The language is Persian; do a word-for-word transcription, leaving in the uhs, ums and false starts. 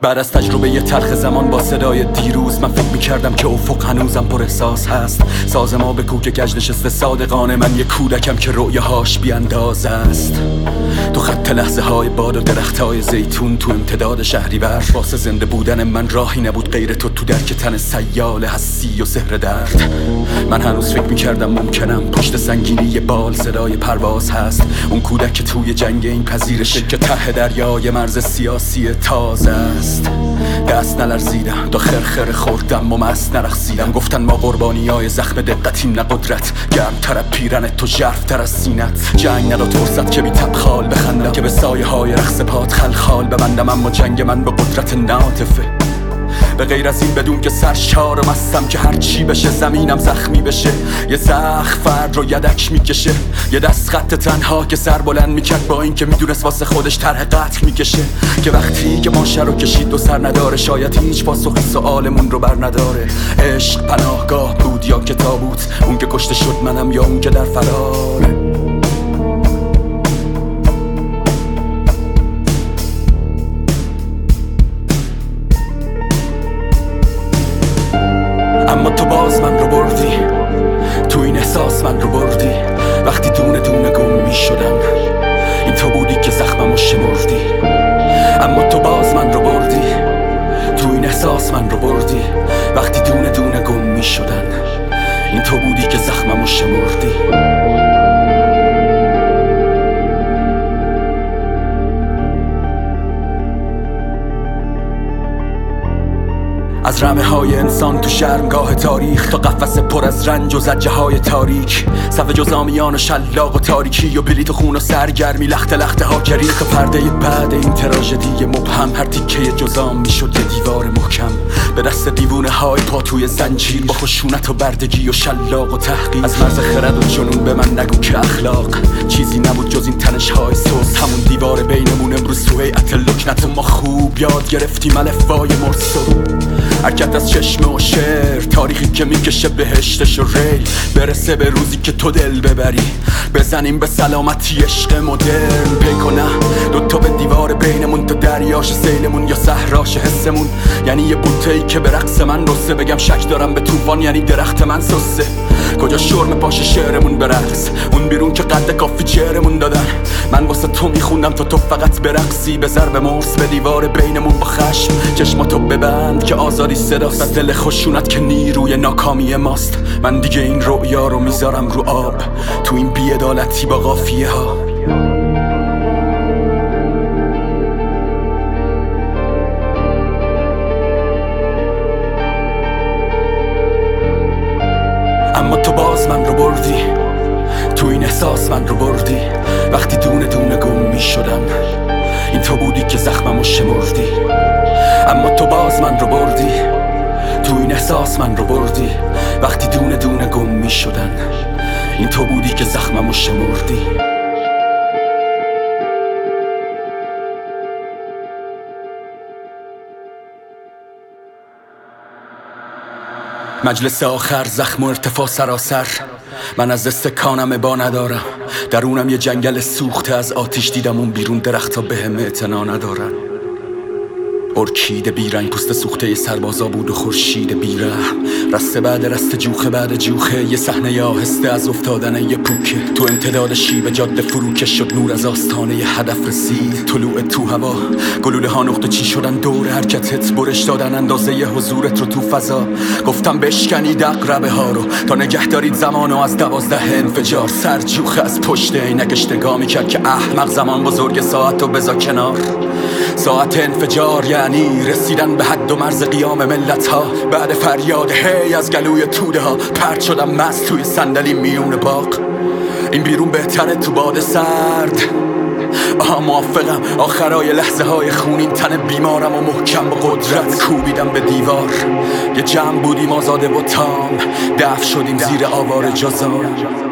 بعد از تجربه یه تلخ زمان با صدای دیروز، من فکر میکردم که افق هنوزم پر احساس هست. ساز ما به کوک گج نشسته صادقانه، من یه کودکم که رؤیاهاش بیانداز است. تو خط لحظه های باد و درخت های زیتون تو امتداد شهریور، واسه زنده بودن من راهی نبود غیر تو تو درک تن سیال هستی و سحر درد. من هنوز فکر میکردم ممکنم پشت سنگینی بال صدای پرواز هست. اون کودک که توی جنگ این پذیرشه که ته دریای مرز سیاسی تازه است. دست نلرزیدم، تا خرخر خوردم و مست نرقصیدم. گفتن ما قربانیای زخم دقتیم نه قدرت، گرم تر پیرن تو ژرف تر از سینت. جنگ نداد فرصت که بی تبخال بخندم، که به سایه های رقص پات خلخال ببندم. اما جنگ من به قدرت ناطفه، به غیر از این بدون که سرشار و مستم که هر چی بشه زمینم زخمی بشه. یه زخم فرد رو یدک میکشه، یه دست خط تنها که سر بلند میکرد با این که میدونست واسه خودش طرح قتل میکشه. که وقتی که ماشه رو کشید و سر نداره، شاید هیچ پاسخی سوالمون رو بر نداره. عشق پناهگاه بود یا که تابوت، اون که کشته شد منم یا اون که در فراره. اما تو باز من رو بردی، تو این احساس من رو بردی. وقتی دونه دونه گم می شدم، این تو بودی که زخممو شمردی. اما تو باز من رو بردی، تو این احساس من رو بردی. وقتی دونه دونه گم می شدن، این تو بودی که زخممو شمردی. از رمه های انسان تو شرمگاه تاریخ، تا قفس پر از رنج و زجه های تاریک. صف جزامیان و شلاق و تاریکی و بلیط و خون و سرگرمی، لخت لخت ها کریخ. پرده بعد این تراژدی مبهم، هر تیکه جزام میشد یه دیوار محکم. به دست دیوونه های پا توی زنجیر، با خشونت و بردگی و شلاق و تحقیر. از مرز خرد و جنون به من نگو که اخلاق چیزی نبود جز این تنش های سوز. همون دیوار بینمون امروز تو هیئت لکنت، و ما خوب یاد گرفتیم الفبای مرسو. حرکت از چشم و شعر، تاریخی که میکشه بهشتش و ریل. برسه به روزی که تو دل ببری، بزنیم به سلامتی عشق مدرن. پیکنه دوتا به دیوار بینمون، تا دریاش سیلمون یا صحراش حسمون. یعنی یه بوته‌ای که به رقص من رسه، بگم شک دارم به طوفان یعنی درخت من سسه. کجا شرم پاش شعرمون به رقص، اون بیرون که قد کافی چهرمون دادن. من واسه تو میخوندم تا تو فقط برقصی، به ضرب مرس به دیوار بینمون با خشم. چشماتو ببند که آزادی صداست، از دل خشونت که نیروی ناکامی ماست. من دیگه این رؤیا رو میذارم رو آب، تو این بی‌عدالتی با قافیه ها. اما تو باز من رو بردی، تو این احساس من رو بردی. وقتی دونه دونه گم می شدم، این تو بودی که زخممو شمردی. اما تو باز من رو بردی، تو این احساس من رو بردی. وقتی دونه دونه گم می شدن، این تو بودی که زخممو شمردی. مجلس آخر، زخم و ارتفاع سراسر. من از استکانم با ندارم، درونم یه جنگل سوخته از آتیش. دیدم اون بیرون درخت ها به هم اعتنا ندارن. ارکیده بیرنگ پوست سوخته سربازا بود و خورشید بیرحم. رسته بعد رسته، جوخه بعد جوخه، یه صحنه آهسته از افتادن یه پوکه. تو امتداد شیب جاده فروکش شد، نور از آستانه یه هدف رسید. طلوع تو هوا، گلوله ها نقطه چی شدن دور حرکتت، برش دادن اندازه ی حضورت رو تو فضا. گفتم بشکنید عقربه ها رو، تا نگه دارید زمانو از دوازده انفجار. سر جوخه از پشت عینکش نگاه میکرد که احمق زمان بزرگ، ساعت رو بذار کنار. ساعت انفجار یعنی رسیدن به حد و مرز قیام ملت ها. بعد فریاد هی از گلوی توده ها، پرت شدم مست توی صندلی میون باغ. این بیرون بهتره تو باد سرد. آها موافقم، آخرای لحظه های خونین تن بیمارم و محکم با قدرت کوبیدم به دیوار. یه جمع بودیم آزاده و تام، دفع شدیم زیر آوار جزام.